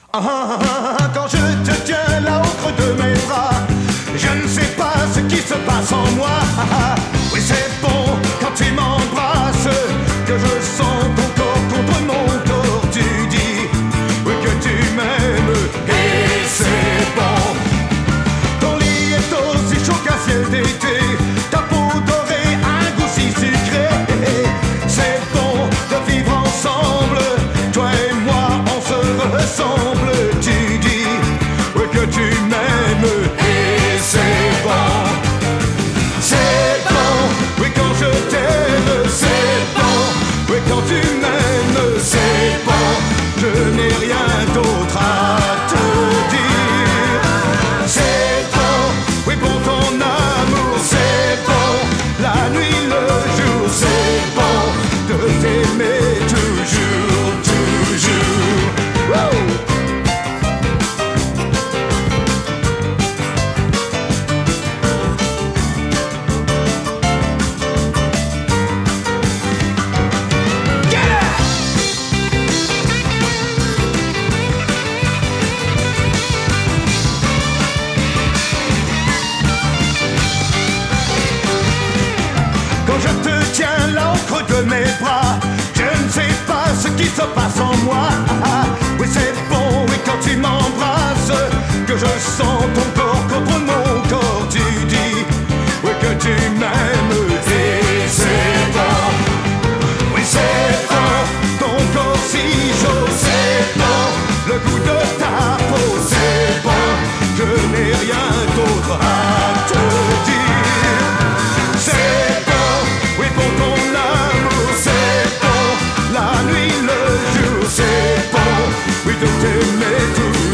Quand je te tiens là au creux de mes bras, je ne sais pas ce qui se passe en moi. Oui, c'est bon quand tu m'embrasses, que je sens ton corps contre mon corps. Tu dis oui que tu m'aimes et c'est bon. Ton lit est aussi chaud qu'un ciel d'été, ta peau dorée, un goût si sucré. C'est bon de vivre ensemble, toi et moi on se ressemble. Tu dis oui que tu m'aimes et c'est bon. C'est bon, oui quand je t'aime, c'est bon. Oui quand tu m'aimes, c'est bon. Je n'ai rien d'autre à te dire. C'est bon, oui pour ton amour, c'est bon. La nuit, le jour, c'est bon de t'aimer toujours, toujours. Woo! Quand je te tiens là au creux de mes bras, je ne sais pas ce qui se passe en moi. Oui c'est bon, oui quand tu m'embrasses, que je sens ton corps contre mon corps. Tu dis oui que tu m'aimes et c'est bon. Oui c'est bon, ton corps si chaud, c'est bon. Le goût de ta peau, c'est bon. Je n'ai rien d'autre à te dire. C'est bon, oui pour ton amour, c'est bon. La nuit, le jour, c'est bon. Oui de t'aimer toujours.